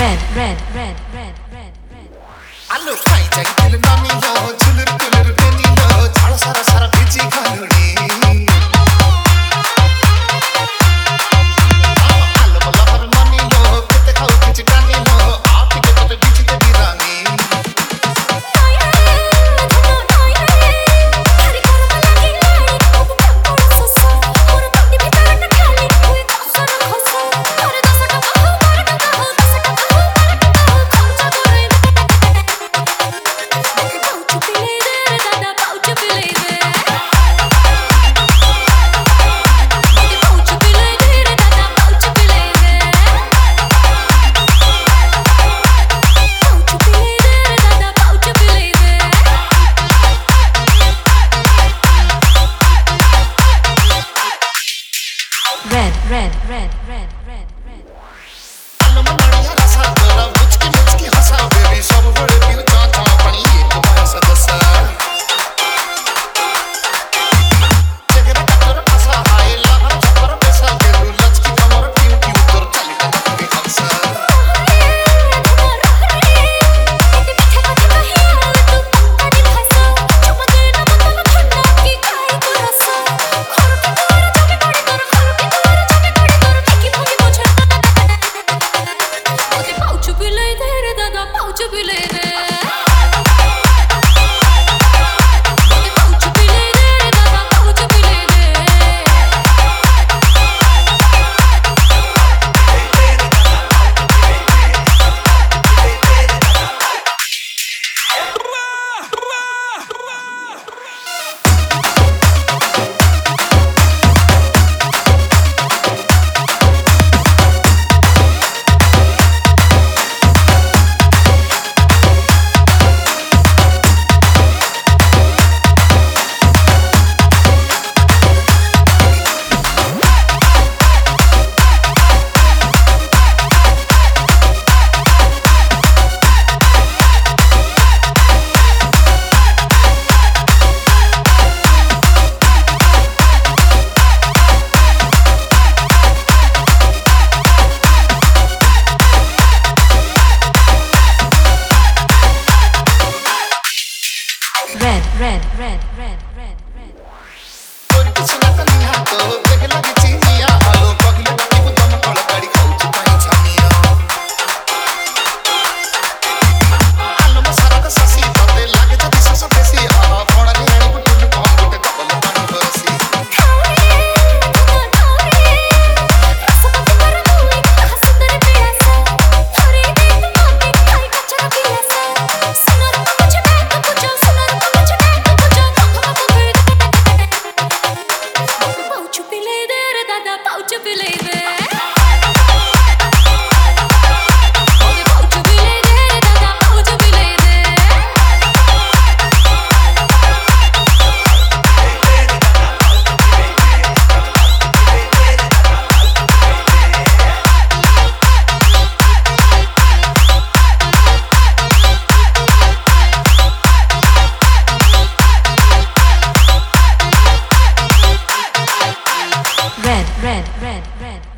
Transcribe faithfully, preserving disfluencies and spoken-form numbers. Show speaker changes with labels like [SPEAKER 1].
[SPEAKER 1] red, red, red, red, red, red.
[SPEAKER 2] Allo khai jai dil nami lo, chulur chulur beni lo, chhara sara sara biji khanuri. Allo bala har mani lo, kete khau kich tani lo, aap ke kote biji te dirani.
[SPEAKER 1] Red, red, red, red, red, red.
[SPEAKER 2] Allo mananiya rasa dora, muchki muchki hasa baby, sab bade pil cha cha pani ek maasa dasa. Jagara katar asa aaye lahar chapar pesa gelu, lachki kamar piu piu tor chali ka ke hamsa.
[SPEAKER 1] Red, red, red, red, red, red.
[SPEAKER 2] Koi kichh na kaniya to dekh lagi chiniya, allo pagle baki budam kola gadi khauchu kai chamiya. Allo masara ka sasi tate lage jadi sasa pesi, aha phona ni ani butul kon gote double pani basi.
[SPEAKER 1] Red, red, red, red.